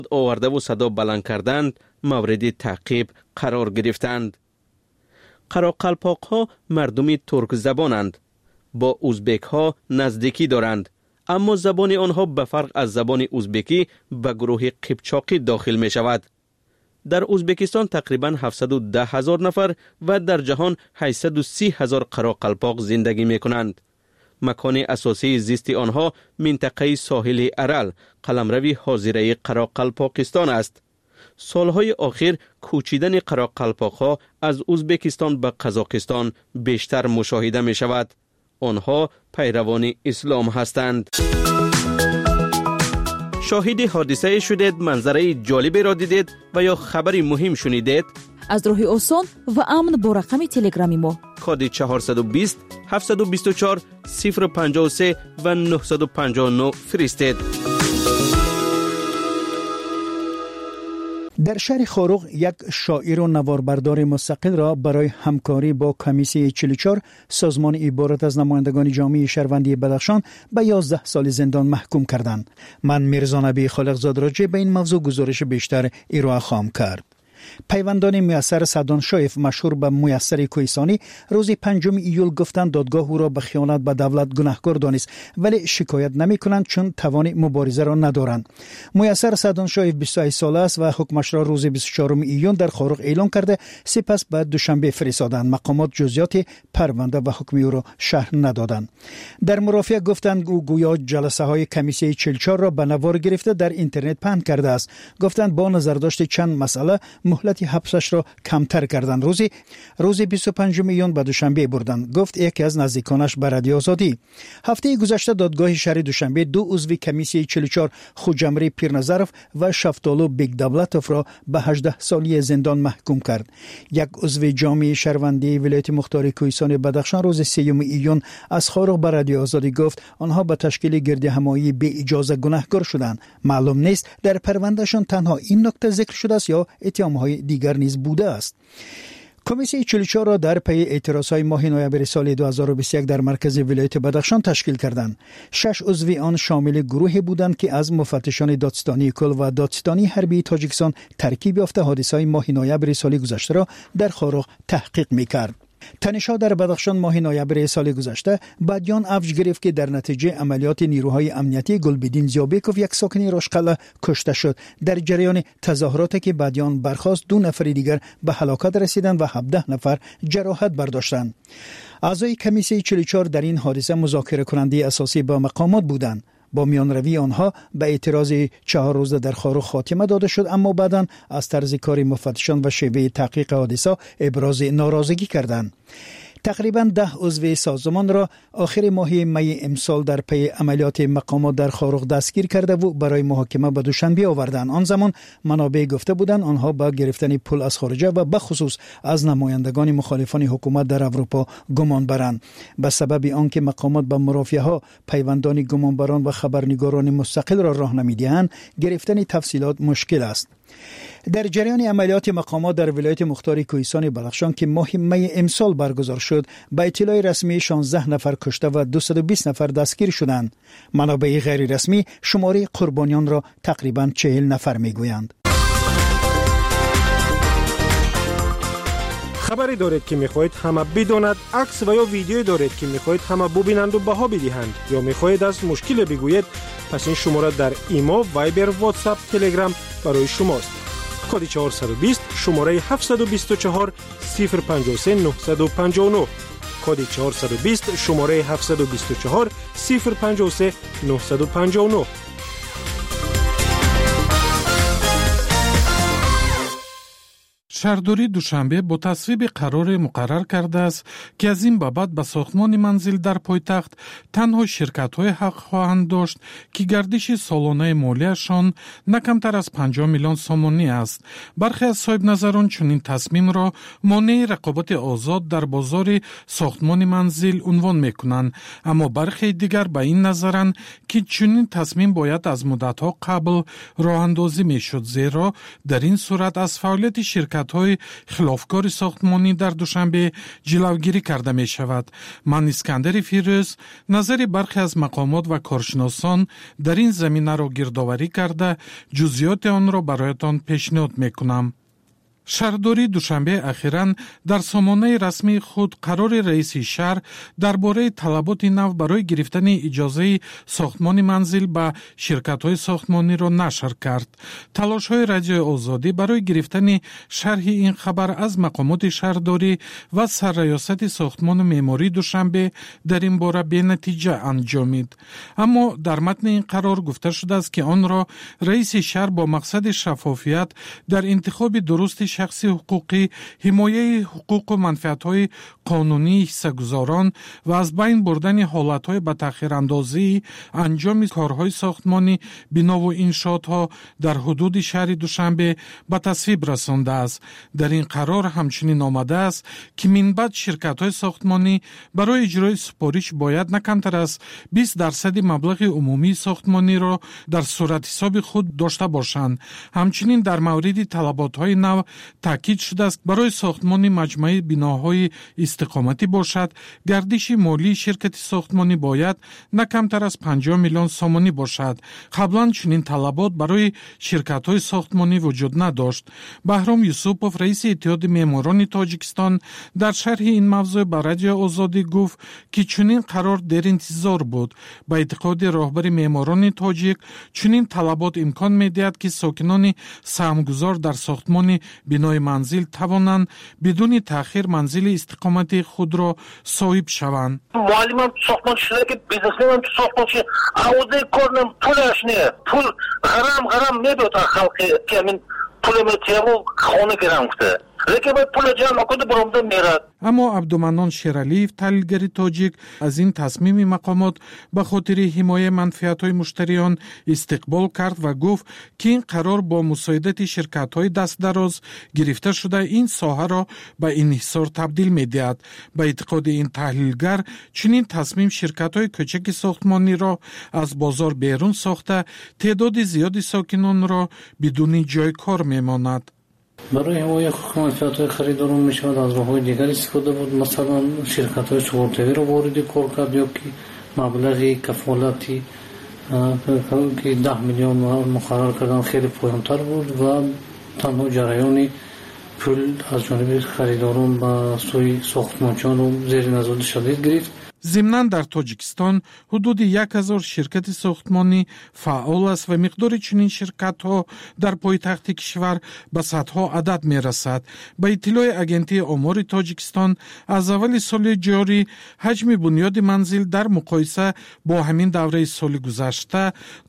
آورده و صدا بلند کردند مورد تعقیب قرار گرفتند. قراقلپاق ها مردمی ترک زبانند. با ازبک ها نزدیکی دارند. اما زبان آنها به فرق از زبان ازبکی به گروه قیپچاقی داخل می شود. در ازبکستان تقریباً 710,000 نفر و در جهان 830,000 قراقلپاق زندگی می کنند. مکان اساسی زیست آنها منطقه ساحل ارل، قلمرو حاضره قراقلپاقستان است. سالهای اخیر کوچیدن قراقلپاق‌ها از ازبکستان به قزاقستان بیشتر مشاهده می شود. آنها پیروان اسلام هستند. شاهد حادثه شدید، منظره جالبی را دیدید و یا خبری مهم شنیدید؟ از راه آسان و امن با رقم تلگرامی ما کد 420 724 053 و 959 فرستید. در شهر خاروق یک شاعر و نواربردار مستقل را برای همکاری با کمیسیون 44 سازمان عبارت از نمایندگان جامعه شهروندی بدخشان به 11 سال زندان محکوم کردند. من میرزا نبی خالقزاد راجع به این موضوع گزارش بیشتر ارائه خواهم کرد. پیوندان میسر سعدان شایف مشهور به میسر کوهستانی روز 5 ایول گفتند دادگاه او را به خیانت به دولت گناهکار دانست ولی شکایت نمی کنند چون توان مبارزه را ندارند. میسر سعدان شایف 28 ساله است و حکمش را روز 24 ایون در خاروق اعلام کرده، سپس بعد دوشنبه فرستادند. مقامات جزئیات پرونده و حکم او را شرح ندادند. در مرافعه گفتند او گویا جلسه های کمیسیون 44 را به نوار گرفته در اینترنت پهن کرده است. گفتند با نظرداشت چند مسئله مهلت حبسش را کمتر کردند. روز 25 میلیون به دوشنبه بردند، گفت یکی از نزدیکانش به رادیو آزادی. هفته گذشته دادگاه شهر دوشنبه دو عضو کمیسیون 44 خوجمری پیرنظرف و شفتالو بیگ دولتوف را به 18 سالی زندان محکوم کرد. یک عضو جامعه شهروندی ولایت مختار کوهستان بدخشان روز 3 ایون از خاروق به رادیو آزادی گفت آنها به تشکیل گرد همایی بی اجازه گناهکار شدند. معلوم نیست در پروندهشان تنها این نکته ذکر شده است یا اتهام‌های دیگر نیز بوده است. کمیسیون 44 را در پی اعتراضهای ماه نوامبر سال 2021 در مرکز ولایت بدخشان تشکیل کردند. 6 عضو آن شامل گروهی بودند که از مفتشان دادستانی کل و دادستانی حربی تاجیکستان ترکیب یافته حادثه‌های ماه نوامبر سال گذشته را در خاروق تحقیق می‌کرد. تنش‌ها در بدخشان ماه نوامبر سال گذشته بدیان اوج گرفت که در نتیجه عملیات نیروهای امنیتی گلبدین زیابکوف یک ساکن رشقله کشته شد. در جریان تظاهراتی که بدیان برخاست 2 نفر دیگر به هلاکت رسیدند و 17 نفر جراحت برداشتند. اعضای کمیسیون 44 در این حادثه مذاکره کننده اساسی با مقامات بودند. با میانروی آنها به اعتراض 4 روزه در خاروق خاتمه داده شد، اما بعداً از طرز کار مفتشان و شیوه تحقیق حادثه ابراز ناراضگی کردند. تقریباً 10 عضو سازمان را آخر ماه می امسال در پی عملیات مقامات در خاروق دستگیر کرده و برای محاکمه به دوشنبه آوردند. آن زمان منابع گفته بودند آنها با گرفتن پول از خارجه و به خصوص از نمایندگان مخالفان حکومت در اروپا گمان برند. به سبب آنکه مقامات به مرافعه ها پیوندان گمانبران و خبرنگاران مستقل را راهنمایی دهند، گرفتن تفصیلات مشکل است. در جریان عملیات مقامات در ولایت مختار کوهستان بدخشان که ماه می امسال برگزار شد، به اطلاع رسمی 16 نفر کشته و 220 نفر دستگیر شدند. منابع غیر رسمی شماره قربانیان را تقریباً 40 نفر میگویند. خبری دارید که میخواهید همه بداند، عکس و یا ویدیویی دارید که میخواهید همه ببینند و بها بدهند، یا میخواهید از مشکل بگویید، پس این شماره در ایما، وایبر، واتساپ، تلگرام برای شماست. کد 420 شماره 724 053 959. کد 420 شماره 724 053 959. شهرداری دوشنبه با تصویب قرار مقرر کرده است که از این بابت به ساختمان منزل در پایتخت تنها شرکت‌های حق خواهند داشت که گردش سالانه مالیشان نه کمتر از 50 میلیون سومانی است. برخی از صاحب نظران چنین تصمیم را مانع رقابت آزاد در بازار ساختمان منزل عنوان می‌کنند، اما برخی دیگر به این نظرند که چنین تصمیم باید از مدت‌ها قبل راه اندازی می‌شد، زیرا در این صورت از فعالیت شرکت ширкатҳои хилофкори сохтмонӣ дар душанбе ҷилавгирӣ карда мешавад. ман Искандари Фирӯз назари бархе аз мақомот ва коршиносон дар ин заминаро гирдоварӣ карда ҷузъиёти онро бароятон пешниҳод мекунам. шаҳрдории Душанбе ахиран дар сомонаи расмии худ қарори раиси шаҳр дар бораи талаботи нав барои гирифтани иҷозаи сохтмони манзил ба ширкатҳои сохтмониро нашр кард. талошҳои Радиои Озодӣ барои гирифтани шарҳи ин хабар аз мақомоти шаҳрдорӣ ва сарраёсати сохтмону меъмории Душанбе дар ин бора бенатиҷа анҷомид. аммо дар матни ин қарор гуфта шудааст, ки онро раиси шаҳр бо мақсади шаффофият дар интихоби дурусти шахси ҳуқуқӣ, ҳимояи ҳуқуқу манфиатҳои қонунии ҳиссагузорон ва аз байн бурдани ҳолатҳои ба таъхирандозии анҷоми корҳои сохтмонӣ бинову иншоотҳо дар ҳудуди шаҳри Душанбе ба тасвиб расондааст. дар ин қарор ҳамчунин омадааст, ки минбаъд ширкатҳои сохтмонӣ барои иҷрои супориш бояд на камтар аз 20% маблағи умумии сохтмониро дар суратҳисоби худ дошта бошанд. ҳамчунин дар мавриди талаботҳои нав таъкид шудааст, барои сохтмони маҷмӯи биноҳои истиқоматӣ бошад, гардиши молии ширкати сохтмонӣ бояд на камтар аз 50 миллион сомонӣ бошад. қаблан чунин талабот барои ширкатҳои сохтмонӣ вуҷуд надошт. Баҳром Юсупов, раиси Иттиҳоди меъморони Тоҷикистон, дар шарҳи ин мавзӯъ ба Радиои Озодӣ гуфт, ки чунин қарор деринтизор буд. ба эътиқоди роҳбари меъморони тоҷик, чунин талабот имкон медиҳад, ки сокинони саҳмгузор дар сохтмони бинои манзил тавонанд бидуни таъхир манзили истиқомати худро соҳиб шаванд. Муаллимам сохтмончи шуда, ки бизнесменам сохтмончи аводаи корнам пулаш не. Пул г'арам медод халқи, ки амин пулами тияву хона гирам гуфта. лекин баъд пула ҷамъ кунда баромада мерад. аммо Абдуманнон Шералиев, таҳлилгари тоҷик, аз ин тасмими мақомот ба хотири ҳимояи манфиатҳои муштариён истиқбол кард ва гуфт, ки ин қарор бо мусоидати ширкатҳои дастдароз гирифта шуда ин соҳаро ба инҳисор табдил медиҳад. ба эътиқоди ин таҳлилгар, чунин тасмим ширкатҳои кӯчаки сохтмониро аз бозор берун сохта, теъдоди зиёди сокинонро бидуни ҷой кор мемонад. برای حمایت حقوق منفعت‌های خریداران می‌شود از راه‌های دیگر استفاده بود. مثلا شرکت‌های سپرده‌ای را وارد کار کرد یا که مبلغ کفالتی که 10 میلیون مقرر کردن خیلی پایین‌تر بود و تنها جریان پول از جانب خریداران به سوی ساختمانچیان رو زیر نظر شدید گرفت. ضمناً дар Тоҷикистон ҳудуди 1000 ширкати сохтмонӣ фаъол аст ва миқдори чунин ширкатҳо дар пойтахти кишвар ба садҳо адад мерасад. ба иттилои агентии омори Тоҷикистон, аз аввали соли ҷорӣ ҳаҷми бунёди манзил дар муқоиса бо ҳамин давраи соли гузашта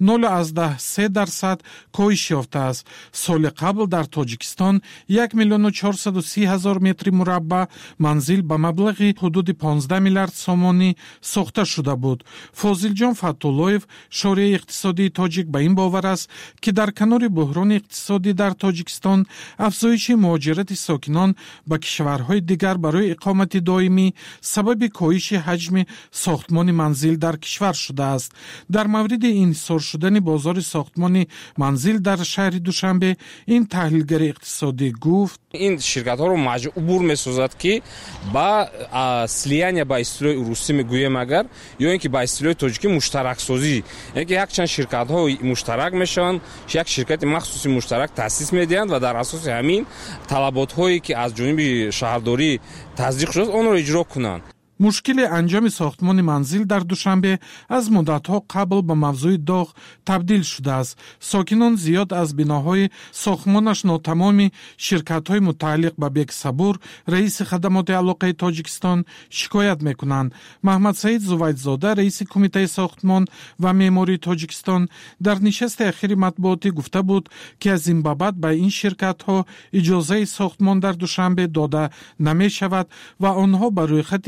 0.3% коҳиш ёфтааст. соли қабл дар Тоҷикистон 1,430,000 метри мураббаъ манзил ба маблағи ҳудуди 15 миллиард сомонӣ сохта шуда буд. Фозилҷон Фаттуллоев, шорияи иқтисодии тоҷик, ба ин бовар аст, ки дар канори буҳрони иқтисодӣ дар Тоҷикистон афзоиши муҳоҷирати сокинон ба кишварҳои дигар барои иқомати доимӣ сабаби коҳиши ҳаҷми сохтмони манзил дар кишвар шудааст. дар мавриди инҳисор шудани бозори сохтмони манзил дар шаҳри Душанбе ин таҳлилгари иқтисодӣ гуфт: ин ширкатҳоро маҷбур месозад, ки ба слияния ба истилоҳи русӣ мегӯем агар ё ин ки ба истилоҳи тоҷикӣ муштараксозӣ, ин ки якчанд ширкатҳо муштарак мешаванд, як ширкати махсуси муштарак таъсис медиҳанд ва дар асоси ҳамин талаботҳое ки аз ҷониби шаҳрдорӣ таздиқ шудааст онро иҷро кунанд. мушкили анҷоми сохтмони манзил дар Душанбе аз муддатҳо қабл ба мавзӯи доғ табдил шудааст. Сокинон зиёд аз биноҳои сохтмонаш нотамоми ширкатҳои мутааллиқ ба Бек Сабур, раиси хадамоти алоқаи Тоҷикистон, шикоят мекунанд. Маҳмадсаид Зувайдзода, раиси кумитаи сохтмон ва меъмории Тоҷикистон, дар нишасти ахири матбуотӣ гуфта буд, ки аз ин ба баъд ба ин ширкатҳо иҷозаи сохтмон дар Душанбе дода намешавад ва онҳо ба рӯйхати сиёҳ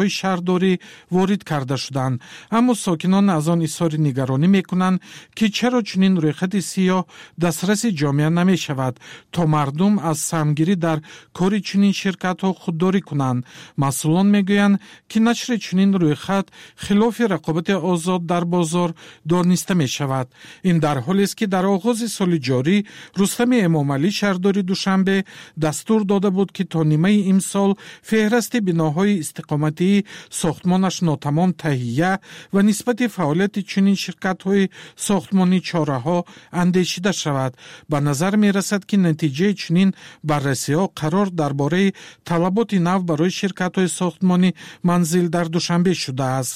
ҷой шаҳрдорӣ ворид карда шуданд. аммо сокинон аз он изҳори нигаронӣ мекунанд ки чаро чунин рӯйхати сиёҳ дастраси ҷомеа намешавад то мардум аз самгирӣ дар кори чунин ширкатҳо худдорӣ кунанд. масъулон мегӯянд ки нашри чунин рӯйхат хилофи рақобати озод дар бозор дониста мешавад. ин дар ҳолест ки дар оғози соли ҷорӣ рустами эмомалӣ шаҳрдори душанбе дастур дода буд ки то нимаи имсол феҳристи биноҳои истиқоматии сохтмонаш нотамом таҳия ва нисбати фаъолияти чунин ширкатҳои сохтмонӣ чораҳо андешида шавад. ба назар мерасад ки натиҷаи чунин баррасиҳо қарор дар бораи талаботи нав барои ширкатҳои сохтмонӣ манзил дар душанбе шудааст.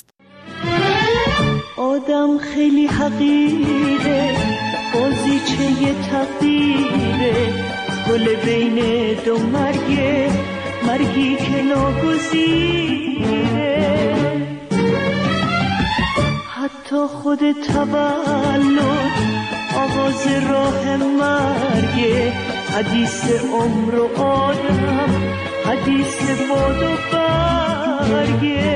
آدم خیلی حقیره بازیچه تقدیره گل بین دو مرگی که ناگزیره حتی خود تولد آغاز راه مرگه حدیث عمر و آدم حدیث باد و برگه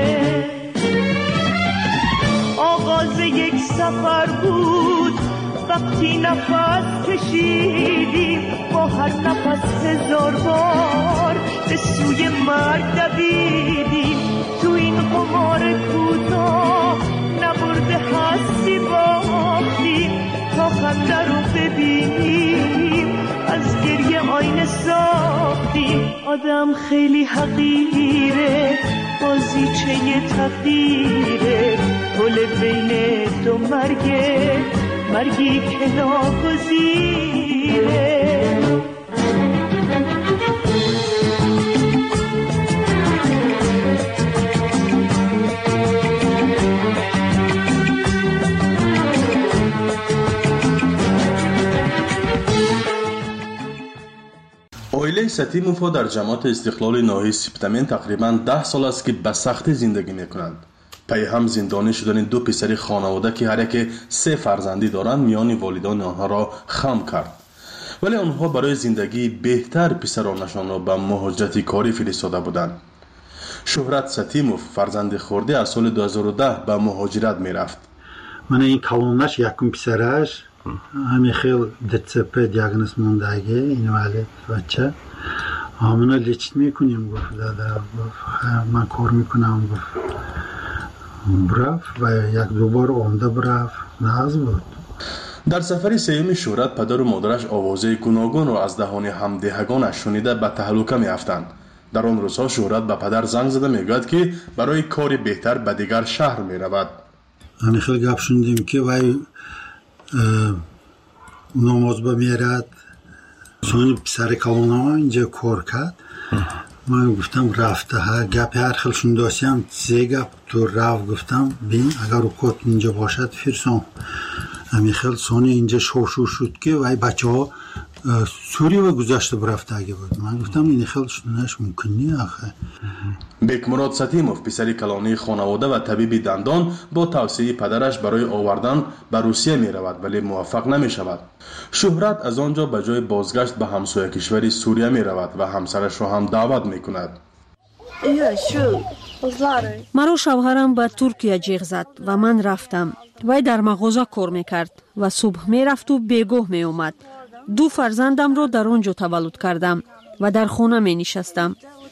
آغاز یک سفر بود وقتی نفس کشیدیم با هر نفس هزار بار به سوی مرگ دویدیم تو این قمار کوتاه نبرده هستی باختیم تا خنده رو ببینیم از گریه آینه ساختیم آدم خیلی حقیره بازیچه تقدیره گل بین دو مرگی که ناگزیره оилаи Сатимовҳо дар ҷамоати истиқлоли ноҳияи Септамент тақрибан 10 сол аст ки ба сахтӣ зиндагӣ мекунанд. пай ҳам зиндонӣ шудани ду писари хонавода ки ҳар яке 3 фарзандӣ доранд миёни волидони онҳоро хам кард. вале онҳо барои зиндагии беҳтар писаронашонро ба муҳоҷирати корӣ фиристода буданд. шӯҳрат Сатимов фарзанди хурдӣ аз соли 2010 ба муҳоҷират мерафт. мана ин калонаш якум писараш ҳамин хел ДЦП диагноз мондаги инвалид бача ҳамуна лечит мекунем гуфт дада ман кор мекунам гуфт брафт ва як ду бор омда брафт нағз буд. дар сафари сеюми шӯҳрат падару модараш овозаи гуногунро аз таҳони ҳамдиҳагонаш шунида ба таҳлука меафтанд. дар он рӯзҳо шӯҳрат ба падар занг зада мегӯяд ки барои кори беҳтар ба дигар шаҳр меравад. ҳамин хел гап шунидем ки вай намозба мерад сони писари калонама инҷа кор кард. ман гуфтам рафта гапи ҳар хел шундосиам зе гап ту рафт гуфтам бин агар рукот инҷа бошад фирсон ҳамин хел сони инҷа шовшув шуд ки вай бачаҳо сурия гузашта барафтаги буд. ман гуфтам ин хел шуданаш мумкин не ахе. бекмурод Сатимов писари калонии хонавода ва табиби дандон бо тавсияи падараш барои овардан ба Русия меравад вале муваффақ намешавад. шӯҳрат аз он ҷо ба ҷои бозгашт ба ҳамсоякишвари Сурия меравад ва ҳамсарашро ҳам даъват мекунад. маро шавҳарам ба Туркия ҷиғ зад ва ман рафтам. вай дар мағоза кор мекард ва субҳ мерафту бегоҳ меомад. 2 фарзандамро дар он ҷо таваллуд кардам ва дар хона менишастам.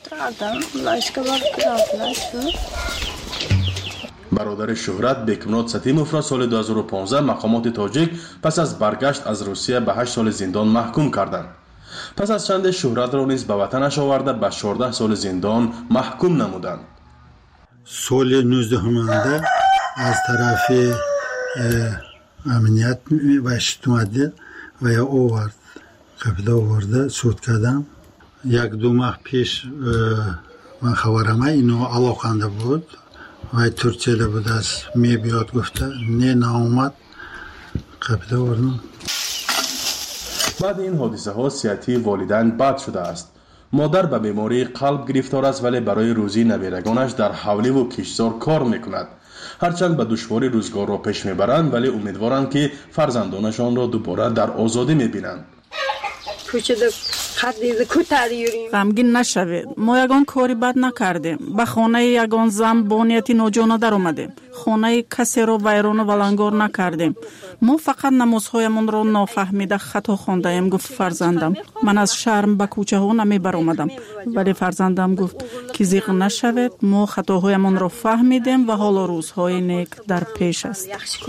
бародари шӯҳрат бекмурод Сатимовро соли 2015 мақомоти тоҷик пас аз баргашт аз Русия ба 8 соли зиндон маҳкум карданд. пас аз чанде шӯҳратро низ ба ватанаш оварда ба 14 соли зиндон маҳкум намуданд. соли 19 аз тарафи амният ва иҷтимоӣ ва я овард қабила оварда суд кардам. 1-2 маҳ пеш ман хабарама ино алоқанда буд вай Туркияда буд аст мебиёд гуфта не наомад қабила овардам. баъди ин ҳодисаҳо сиҳати волидайн бад шудааст. модар ба бемории қалб гирифтор аст вале барои рӯзии набирагонаш дар ҳавливу киштзор кор мекунад. ҳарчанд ба душворӣ рӯзгорро пеш мебаранд вале умедворанд ки фарзандонашонро дубора дар озодӣ мебинанд. кӯчада غمگین نشوید. ما یگان کاری بد نکردیم. به خانه یگان زن با نیت ناجوانه در اومدیم. خانه کسی رو ویران و ولنگار نکردیم. ما فقط نمازهایمان را نافهمیده خطا خوانده ایم. گفت فرزندم. من از شرم به کوچه ها نمی بر اومدم. ولی فرزندم گفت که زیغ نشوید. ما خطاهایمان را فهمیدیم و حالا روزهای نیک در پیش است.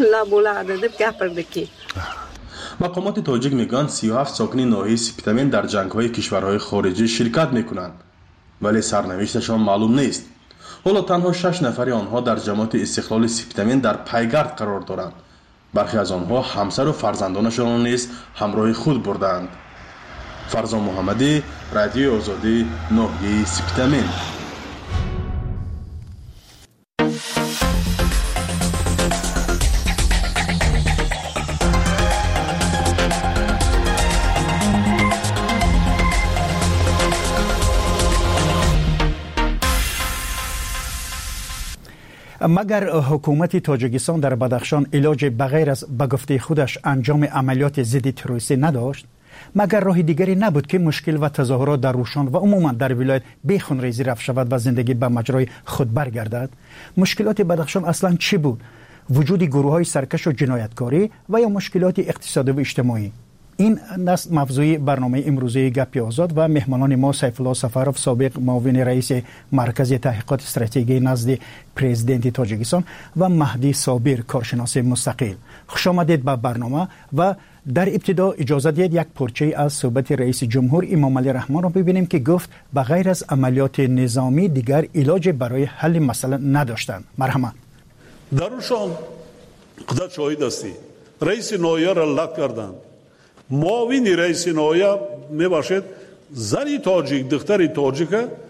مقامات تاجیک میگن 37 ساکن ناحیه سپتامین در جنگ‌های کشورهای خارجی شرکت میکنند ولی سرنوشتشان معلوم نیست. حالا تنها 6 نفر آنها در جماعت استقلال سپتامین در پیگرد قرار دارند. برخی از آنها همسر و فرزندانشان را نیز همراه خود بردند. فرزان محمدی، رادیو آزادی، ناحیه سپتامین. مگر حکومت تاجیکستان در بدخشان علاج بغیر از به گفته خودش انجام عملیات ضد تروریستی نداشت؟ مگر راه دیگری نبود که مشکل و تظاهرات در روشان و عموما در ولایت بیخونریزی رفت شود و زندگی به مجرای خود برگردد؟ مشکلات بدخشان اصلا چی بود؟ وجود گروه‌های سرکش و جنایتکاری و یا مشکلات اقتصادی و اجتماعی؟ این است موضوع برنامه امروزه گپی آزاد و مهمانان ما سیف الله سفروف سابق معاون رئیس مرکز تحقیقات استراتژی نزد پرزیدنت تاجیکستان و مهدی صابر کارشناس مستقل. خوش آمدید به برنامه و در ابتدا اجازه دهید یک پارچه از صحبت رئیس جمهور امام علی رحمان را ببینیم که گفت بغیر از عملیات نظامی دیگر علاج برای حل مسئله نداشتند. مرحمت. درشان خودت شاهد هستی. رئیس ناحیه را لغو کردند. معاون رئیس ناحیه میباشد زنی تاجیک دختری تاجیک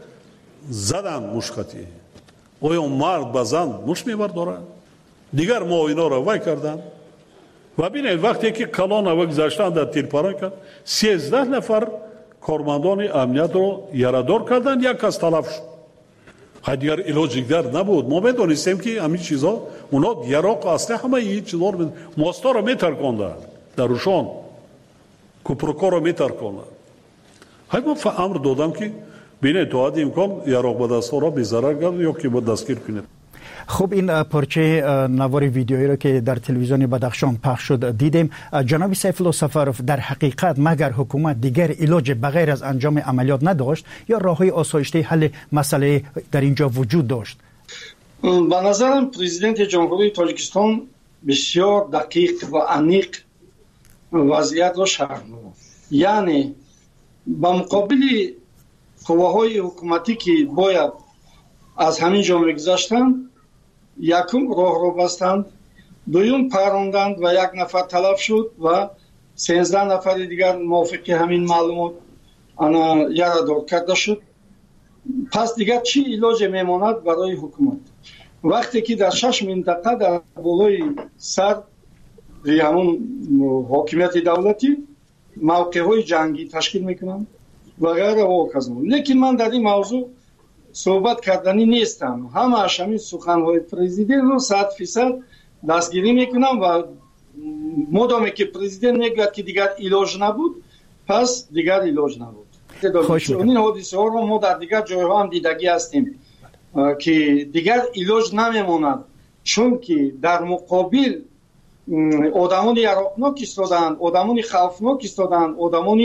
زدن مشکتی. آیا مرد به زن مش میبردارد؟ دیگر معاونا را وای کردند و ببینید وقتی که کلان و گذاشتن در تیرپاران کرد 13 نفر کارمندان امنیت رو یارادار کردند. یک کس تلف شد. دیگر علاج دیگر نبود. ما میدونستیم که همین چیزا اونا یراق اصلی همه این چیزا رو ماستا رو میترکاندند در روشان کوپروکار رو میترکاندند. ما امر دادم که بینید تا حد امکان یراق به دست ها را بی‌ضرر گرد یا که با دستگیر کنید. خب این پارچه نوار ویدیویی را که در تلویزیون بدخشان پخش شد دیدیم. جناب سیف الله سفروف در حقیقت مگر حکومت دیگر علاج بغیر از انجام عملیات نداشت یا راههای آسایشته حل مسئله در اینجا وجود داشت؟ به نظرم پرزیدنت جمهوری تاجیکستان بسیار دقیق و عمیق وضعیت را شرح داد. یعنی با مقابل قواهای حکومتی که باید از همین جا میگذاشتند یکم راه رو بستند، دوم پروندند و یک نفر تلف شد و 13 نفر دیگر موافق همین معلومات یارادار کرده شد. پس دیگر چی علاج میماند برای حکومت وقتی که در 6 منطقه در بالای سر همون حاکمیت دولتی موقع های جنگی تشکیل میکنند و غیره و کذا. لیکن من در این موضوع صحبت کردنی نیستم. همه همین سخنهای پرزیدنت رو 100% دستگیری میکنم و مدامی که پرزیدنت میگوید که دیگر علاج نبود پس دیگر علاج نبود. این حادثه ها رو ما در دیگر جایها هم دیدگی هستیم که دیگر علاج نمیموند، چون که در مقابل آدمان یراقناک ایستادند، آدمان خوفناک ایستادند، آدمان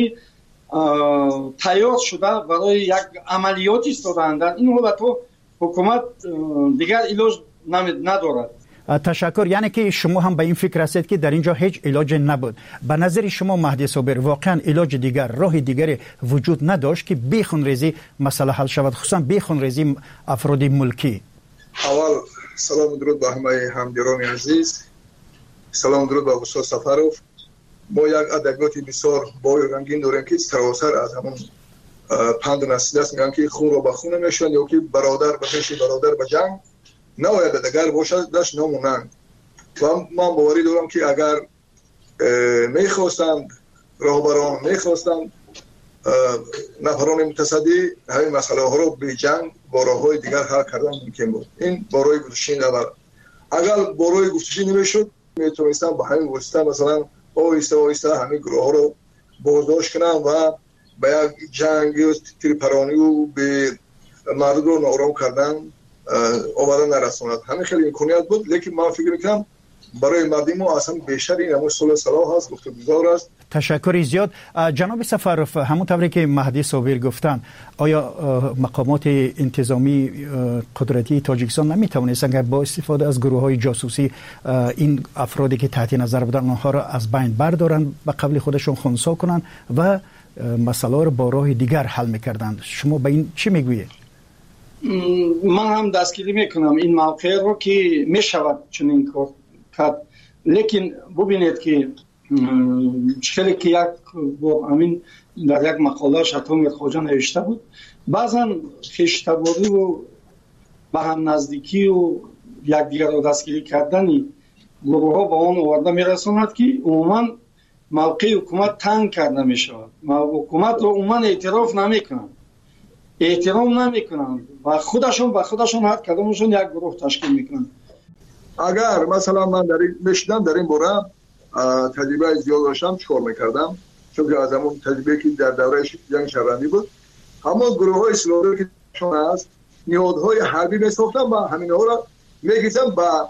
تیار شده برای یک عملیات ایستادند. در این حالت حکومت دیگر علاج ندارد. تشکر. یعنی که شما هم به این فکر هستید که در اینجا هیچ علاج نبود. به نظر شما مهدی صابر واقعا علاج دیگر راه دیگری وجود نداشت که بیخونریزی مسئله حل شود، خصوصا بیخونریزی افراد ملکی؟ اول سلام و درود به همه همدیران عزیز. سلام و درود به استاد سفروف. ما یک ادبیات بسیار با رنگین داریم که سراسر از همون پند نسلی است، میگن که خون را به خون میشن یا که برادر به پیش برادر به جنگ نباید دیگر باشد داشت نمونند. و من باوری دارم که اگر میخواستند راهبران میخواستند نفران متصدی همین مسئله ها رو به جنگ با راه های دیگر حل کردن ممکن بود. این برای گفتشین اول. اگر برای گفتشین نمیشد میتونستن با همین واسطه مثلا آهسته آهسته همین گروه ها رو بازداشت کنن و به یک جنگ و تیرپرانی و به مردم رو ناآرام کردن آوردن نرساند. همین خیلی امکانیت بود، لیکن من فکر میکنم برای مردم ما اصلا بیشتر این همون صلح صلاح هست، گفتگوزار است. تشکر زیاد. جناب سفرов، همون طوری که مهدی صابر گفتن، آیا مقامات انتظامی قدرتی تاجیکستان نمیتوانستند که با استفاده از گروه‌های جاسوسی این افرادی که تحت نظر بودن آنها را از بین بردارن، به قبل خودشون خنثی کنن و مسئله را با راه دیگر حل میکردند؟ شما به این چی میگویید؟ من هم دستگیری میکنم این موقع رو که میشود چنین کار کرد، لیکن ببینید که خیلی که یک همین در یک مقاله شتام خواجه نوشته بود، بعضا خویشتباری و به هم نزدیکی و یکدیگر را دستگیری کردنی گروه ها با آن آورده میرساند که عموما موقع حکومت تنگ کرده میشود. حکومت رو عموما اعتراف نمیکنند، احترام نمیکنند و خودشون هر کدامشون یک گروه تشکیل میکنند. اگر مثلا من در این باره تجربه زیاد داشتم، چیکار میکردم؟ چون که از همون تجربه که در دوره جنگ شهروندی بود، همون گروه های اسلامی که شما هست نهادهای حربی میساختم و همین ها را میگیزم با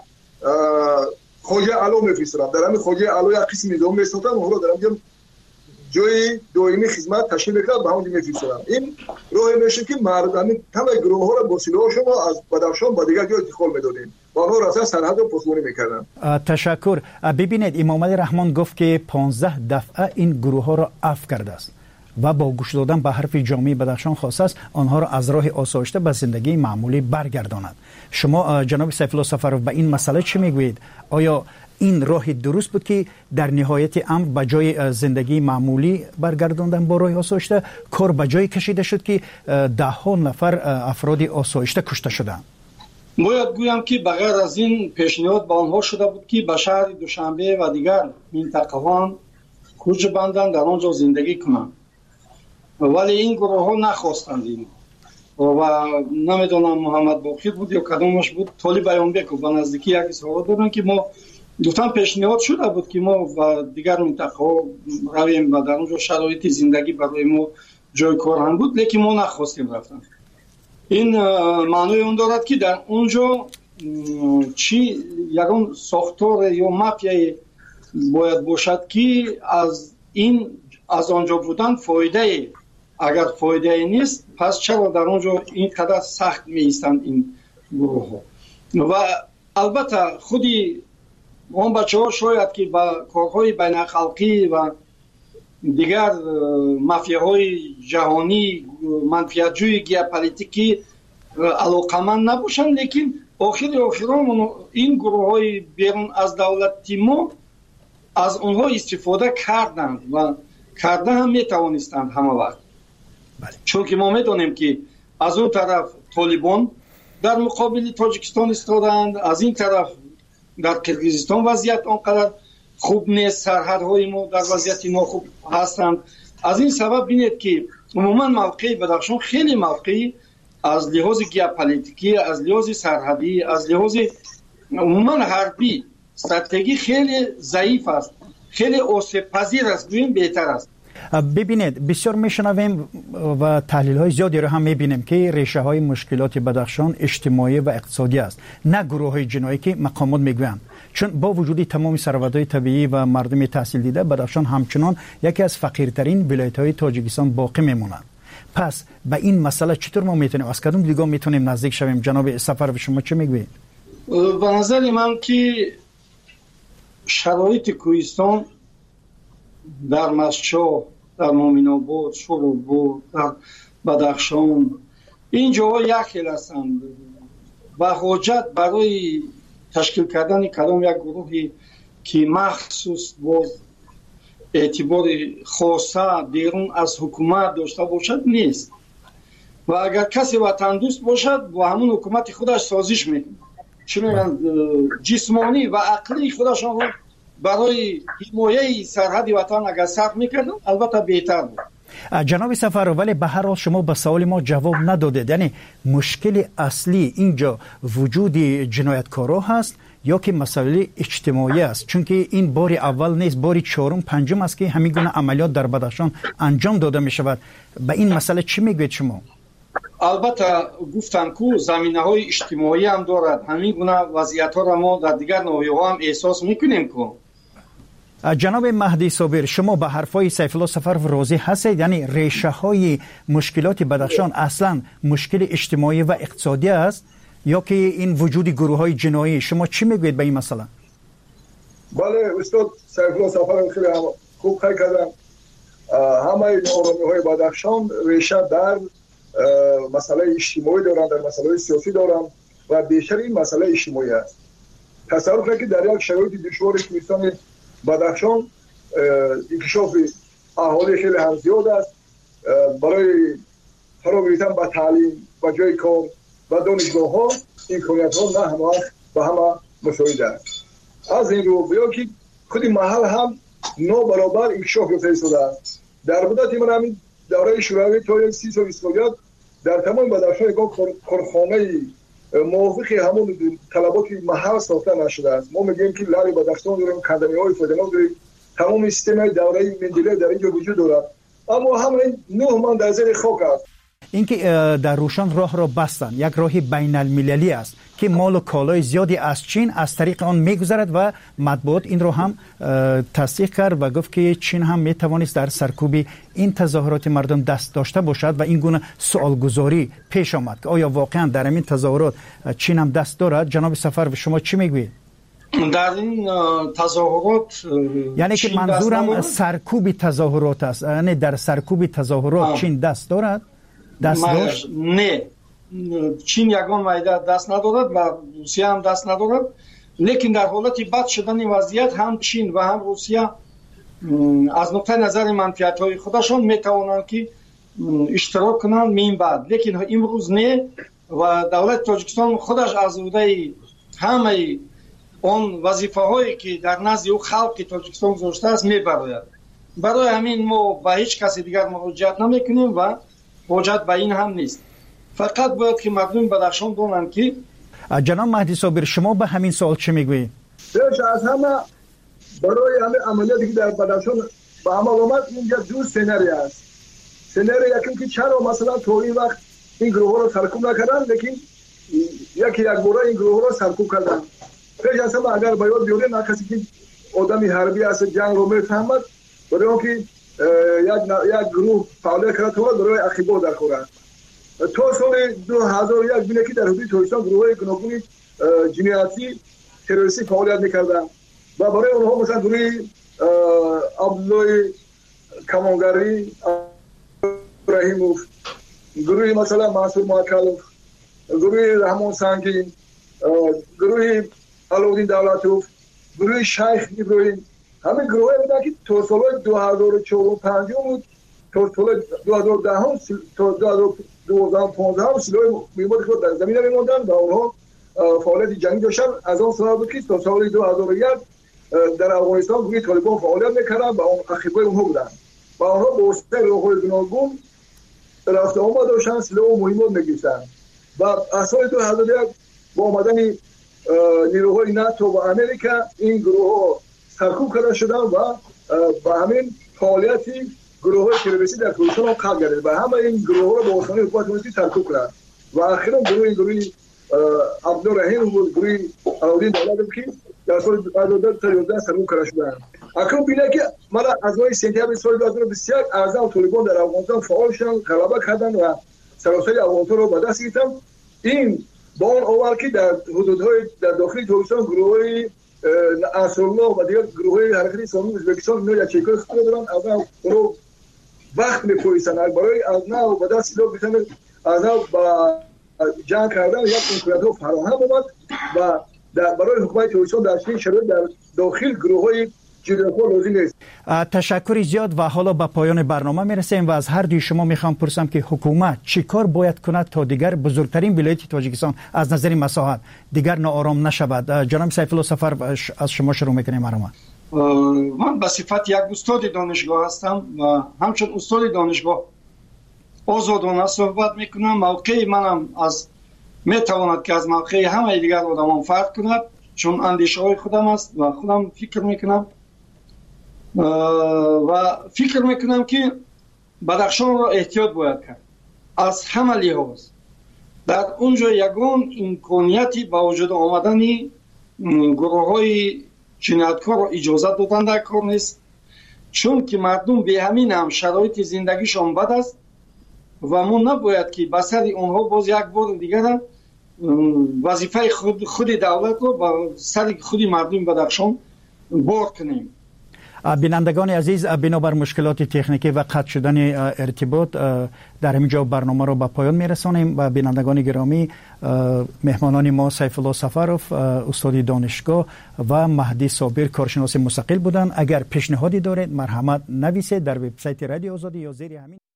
خواجه علو میفرستم. در همین خواجه علو یک قسم نظام میساختم، اون رو دارم جای دائمی خدمت تشکیل میکرد، به همون میفرستم. این راه میشه که مردم تمام گروه ها را با سلاح شما از بدخشان با دیگر جای انتقال میدادیم و آنها را از سرحد رو پاسداری میکردن. تشکر. ببینید امام علی رحمان گفت که 15 دفعه این گروه ها را عفو کرده است و با گوش دادن به حرف جامعه بدخشان خواسته است آنها را از راه آسایشته به زندگی معمولی برگرداند. شما جناب سیف الله سفرov به این مسئله چی میگویید؟ آیا این راه درست بود که در نهایت امر به جای زندگی معمولی برگرداندن با راه آسایشته، کار به جای کشیده شد که ده ها نفر افراد آسایشته کشته شدند؟ باید گویم که بغیر از این پیشنهاد به آنها شده بود که به شهر دوشنبه و دیگر منطقه‌ها کوچ بندند، در آنجا زندگی کنند، ولی این گروه ها نخواستند. و نمیدونم محمد باقر بود یا کدامش بود، طالب بیانبک و به نزدیکی یک صحبت دادن که ما دوستان پیشنهاد شده بود که ما و دیگر منطقه ها رویم و در اونجا شرایط زندگی برای ما جای کار هم بود، لیکن ما نخواستیم رفتن. این معنی اون دارد که در اونجا چی یکان ساختار یا مافیای باید باشد که از آنجا بودن فایده، اگر فایده نیست پس چرا در اونجا اینقدر سخت می ایستند این گروه ها؟ و البته خودی اون بچه ها شاید که با کارهای بین اخلاقی و دیگر مافیاهای جهانی منفعت‌جوی گیوپولیتیکی علاقمند نباشند، لیکن آخران این گروه های بیرون از دولتی ما از اونها استفاده کردند و کرده هم میتوانستند همه وقت. چون که ما میدونیم که از اون طرف طالبان در مقابل تاجیکستان ایستادند، از این طرف در کرگیزستان وضعیت آنقدر خوب نیست، سرحدهای ما در وضعیت ناخوب هستند. از این سبب بینید که عموما موقع بدخشان خیلی موقعی از لحاظ گیوپولیتیکی، از لحاظ سرحدی، از لحاظ عموما حربی استراتژی خیلی ضعیف است، خیلی آسیب پذیر است، بهتر است. ببینید بسیار میشنویم و تحلیل های زیادی رو هم میبینیم که ریشه های مشکلات بدخشان اجتماعی و اقتصادی است، نه گروه های جنایی که مقامات میگویند. چون با وجود تمام ثروت‌های طبیعی و مردم تحصیل دیده، بدخشان همچنان یکی از فقیرترین ولایت‌های تاجیکستان باقی میمونند. پس به این مسئله چطور ما میتونیم از کدوم دیگه میتونیم نزدیک شویم؟ جناب سفرov شما چه میگویید؟ به نظر من که شرایط کوهستان در مسچا، در مومن‌آباد، شوراباد، در بدخشان، این جاها یک خیل هستند و حاجت برای تشکیل کردن کدام یک گروهی که مخصوص باز اعتبار خاصه بیرون از حکومت داشته باشد نیست و اگر کسی وطن دوست باشد با همون حکومت خودش سازش میکنه، چون جسمانی و عقلی خودشان برای حمایت سرحد وطن اگر صرف میکردن البته بهتر بود. جناب سفر، ولی به هر حال شما به سوال ما جواب ندادید. یعنی مشکل اصلی اینجا وجود جنایتکارا هست یا که مسئله اجتماعی است؟ چون که این بار اول نیست، بار چهارم پنجم است که همین گونه عملیات در بدخشان انجام داده می شود. به این مسئله چی میگوید شما؟ البته گفتن که زمینه‌های اجتماعی هم دارد. همین گونه وضعیت‌ها را ما در دیگر ناحیه‌ها هم احساس می‌کنیم که. جناب مهدی صابر، شما به حرفای سیف الله سفرов راضی هستید؟ یعنی ریشه های مشکلات بدخشان اصلا مشکل اجتماعی و اقتصادی است یا که این وجود گروه های جنایی؟ شما چی میگوید به این مسئله؟ بله استاد سیف الله سفرov خیلی خوب خیلی کردن. همه نارامی های بدخشان ریشه در مسئله اجتماعی دارند، در مسئله سیاسی دارند و بیشتر این مسئله اجتماعی است. تصور کنید که در یک شرایط دشوار کوهستان بدخشان انکشاف اهالی خیلی هم زیاد است. برای فرا گرفتن به تعلیم و جای کار و دانشگاه ها امکانیت ها نه همه به همه مساوی است. از این رو بیا که خود محل هم نابرابر انکشاف یافته شده است. در مدت من همین دوره شوروی تا 30 سال اسلامیت در تمام بدخشان یک کارخانه موافق همون طلبات محل ساخته نشده است. ما میگیم که لری بدخشان داریم، کندمی‌های فدنال داریم، تمام سیستم دوره مندلیف در اینجا وجود دارد، اما همین نه من در زیر خاک است. اینکه در روشن راه را بستن یک راه بین المللی است که مال و کالای زیادی از چین از طریق آن میگذرد و مطبوعات این رو هم تصدیق کرد و گفت که چین هم میتوانست در سرکوب این تظاهرات مردم دست داشته باشد و این گونه سوالگذاری پیش آمد که آیا واقعا در این تظاهرات چین هم دست دارد؟ جناب سفر شما چی میگوید؟ در این تظاهرات یعنی که منظورم سرکوب تظاهرات است، یعنی در سرکوب تظاهرات چین دست دارد؟ دست داشت؟ نه، چین یگان وعده دست ندارد و روسیه هم دست ندارد، لیکن در حالت بد شدن وضعیت هم چین و هم روسیه از نقطه نظر منفعت‌های خودشان میتوانند که اشتراک کنند مین بعد، لیکن امروز نه و دولت تاجیکستان خودش از عهده همه اون وظیفه‌هایی که در نزد او خلق تاجیکستان گذاشته است میبراید. برای همین ما با هیچ کسی دیگر مراجعت نمیکنیم و حاجت به این هم نیست. فقط باید که مردم بدخشان دونن که. جناب مهدی صابر شما به همین سوال چه میگویید؟ از همه برای همه عملیاتی که در بدخشان به عمل آمد اینجا دو سناریو است. سناریو یکی که چرا مثلا تا این وقت این گروه ها را سرکوب نکردن، لیکن یک بار این گروه ها را سرکوب کردن. پیش از همه اگر باید بیاره نه کسی که آدمی حربی است جنگ رو میفهمد، برای اون که یک گروه فعالیت کرده تا برای اخیبا در خورد. تا سال 2001 بینه که در حدود تاجیکستان گروه گوناگون جنایتی تروریستی فعالیت میکردن و برای اونها مثلا گروه عبدالله کمانگری رحیموف، گروه مثلا منصور ماکلوف، گروه رحمان سنگین، گروه علاءالدین دولتوف، گروه شیخ ابراهیم، همه گروه بودن که تا سال 2045 بود تا سال 2010 تا 2015 هم سلاح میبود که در زمین میموندن و اونها فعالیت جنگی داشتن. از آن سال بود که تا سال 2001 در افغانستان گروه طالبان فعالیت میکردن و اون اخیبای اونها بودن و اونها با وسیله راههای گوناگون رفت آمد داشتن، سلاح و مهمات میگیرن و از سال 2001 با آمدن نیروهای ناتو و امریکا این گروه ها سرکوب کرده شدن و با همین فعالیتی گروه های تروریستی در کردستان ها قلب گردید و همه این گروه ها را با آسانی حکومت تروریستی سرکوب کردند و اخیرا گروه عبدالرحیم و گروه علاءالدین دولتوف که در سال 2011 سرکوب کرده شدند. اکنون بینه که من از ماه سپتامبر سال 2021 اعضای طالبان در افغانستان فعال شدند، غلبه کردند و سراسر افغانستان را به دست گرفتند. این با آن آورد که در حدودهای در داخل تاجیکستان گروه‌های انصارالله و دیگر گروه‌های حرکت اسلامی ازبکستان اینا یک چیکار خود دارن، از اونو وقت می‌پویسن برای از نو به دست سلاح بتن از نو با جنگ کردن یک امکانات فراهم آمد و برای حکومت تاجیکستان در چنین شرایط در داخل گروه‌های تشکر زیاد و حالا به پایان برنامه میرسیم و از هر دوی شما میخوام پرسم که حکومت چی کار باید کند تا دیگر بزرگترین ولایت تاجیکستان از نظر مساحت دیگر ناآرام نشود. جناب سیف الله سفر از شما شروع میکنیم برنامه. من به صفت یک استاد دانشگاه هستم و همچون استاد دانشگاه آزادانه صحبت میکنم. موقع منم از میتواند که از موقع همه دیگر آدمان فرق کند، چون اندیشه های خودم است و خودم فکر میکنم و فکر میکنم که بدخشان را احتیاط باید کرد از همه لحاظ. در اونجا یگان امکانیتی با وجود آمدن گروه های جنایتکار را اجازه دادن در کار نیست، چون که مردم به همین هم شرایط زندگیشان بد است و ما نباید که به سر اونها باز یک بار دیگر وظیفه خود دولت رو با سر خود مردم بدخشان بار کنیم. بینندگان عزیز، بنابر مشکلات تکنیکی و قطع شدن ارتباط در اینجا برنامه را به پایان میرسانیم. و بینندگان گرامی، مهمانان ما سیف الله سفروف استاد دانشگاه و مهدی صابر کارشناس مستقل بودند. اگر پیشنهادی دارید مرحمت نویسید در وبسایت رادیو آزادی یا زیر همین